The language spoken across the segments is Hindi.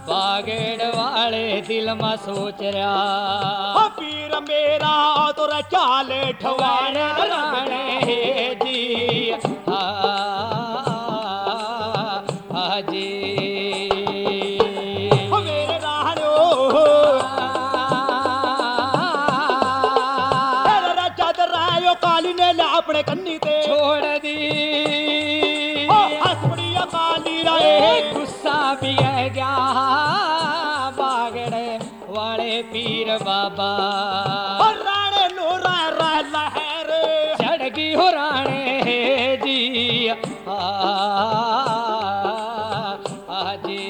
बागेड़ वाले दिल में सोच रहा पीर मेरा तो चाल ठवान राणे जी जी मेरे राणो चादर आयो काली ने ला अपने कन्नी ते छोड़ दी हंसड़ी काली राय गुस्सा भी है गया बागड़े वाले पीर बाबा राणे नो लहर चढ़गी हो राणे जी जी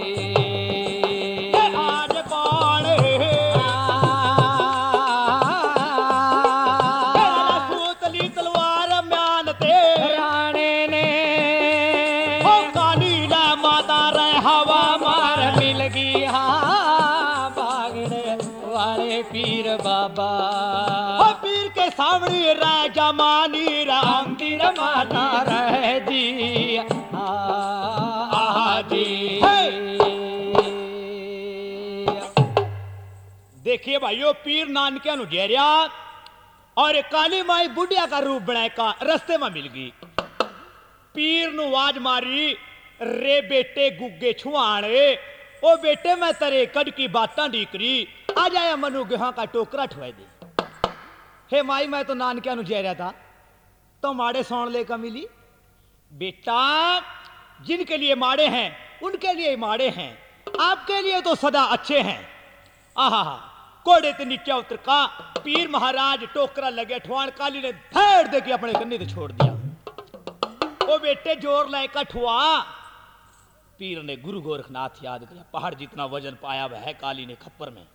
आज कौन सूतली तलवार म्यान ते राणे ने काली ना माता रहे हवा मार मिल गया बागड़े वाले पीर बाबा पीर के सामने राजा मानी राम तीर माता रह जी जी देखिए भाइयों पीर नानकिया नु जेरिया और काली माई बुढ़िया का रूप बनाए का रस्ते में मिल गई पीर नु आवाज मारी रे बेटे गुग्गे छुआने ओ बेटे मैं तेरे कद की बातां डीकरी आ जाया मनु गेहा का टोकरा ठुआ दे हे माई मैं तो नानकिया नु जेरिया था तो माड़े सौण लेकर मिली बेटा जिनके लिए माड़े हैं उनके लिए माड़े हैं आपके लिए तो सदा अच्छे हैं आहा कोड़े ते नीचे उतर का पीर महाराज टोकरा लगे ठुआन काली ने धैड़ दे के अपने कन्ने ते छोड़ दिया ओ बेटे जोर लायका ठुआ पीर ने गुरु गोरखनाथ याद किया पहाड़ जितना वजन पाया वह है काली ने खप्पर में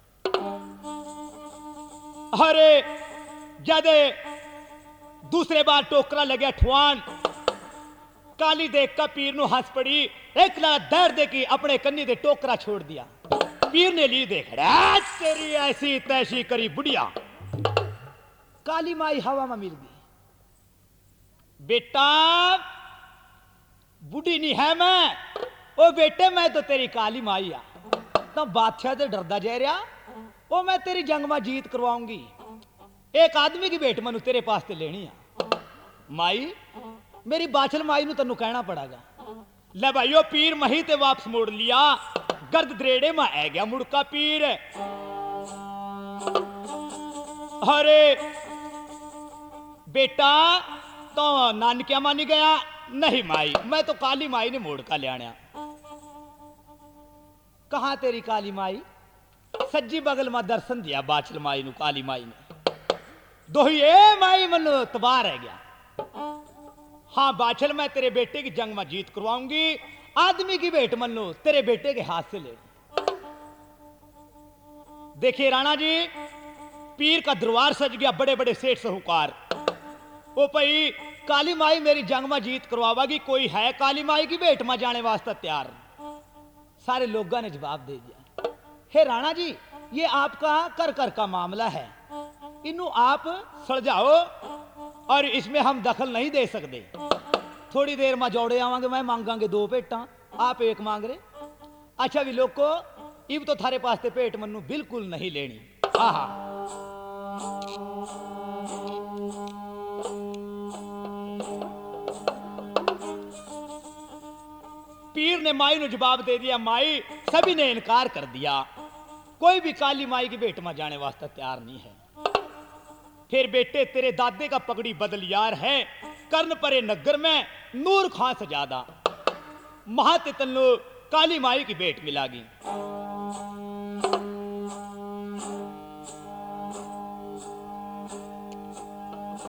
अरे जद दूसरे बार टोकरा लगे ठुआन काली देख का पीर नु हंस पड़ी एक ला दर दे की अपने कन्नी दे टोकरा छोड़ दिया पीर ने ली देख रहा तेरी ऐसी तैसी करी बुढ़िया काली माई हवा में मिल गई बेटा बुढ़ी नहीं है मैं ओ बेटे मैं तो तेरी काली माई आ तो बादशाह से डरदा जा रहा ओ मैं तेरी जंग में जीत करवाऊंगी एक आदमी की भेंट मनु तेरे पास ते लेनी है माई मेरी बाछल माई नु तन्नू कहना पड़ेगा ले भाइयों पीर मही ते वापस मोड़ लिया गर्द द्रेड़े में आ गया मुड़का पीर अरे बेटा तो नानकिया मानी गया नहीं माई मैं तो काली माई ने मोड़ का लिया कहां तेरी काली माई सज्जी बगल में दर्शन दिया बाछल माई नु काली माई ने दोही ए माई मनु तबाह रह गया हाँ बाछल मैं तेरे बेटे की जंग में जीत करवाऊंगी आदमी की भेंट मनु तेरे बेटे के हाथ से ले देखिए राणा जी पीर का दरबार सज गया बड़े बड़े सेठ साहूकार ओ भाई काली माई मेरी जंग में जीत करवावागी कोई है काली माई की भेंट में जाने वास्ते तैयार सारे लोगों ने जवाब दे दिया हे राणा जी ये आपका कर कर का मामला है इन्हू आप सुलझाओ और इसमें हम दखल नहीं दे सकते थोड़ी देर में जोड़े आवांगे मैं मांगांगे 2 भेंटा आप एक मांग रहे अच्छा भी लोग को इब तो थारे पास ते भेंट मनु बिल्कुल नहीं लेनी आहा पीर ने माई ने जवाब दे दिया माई सभी ने इनकार कर दिया कोई भी काली माई की भेंट में जाने वास्ते तैयार नहीं है फिर बेटे तेरे दादे का पगड़ी बदलियार है कर्ण परे नगर में नूर खां सजादा महाते तन्नो काली माई की भेंट मिलागी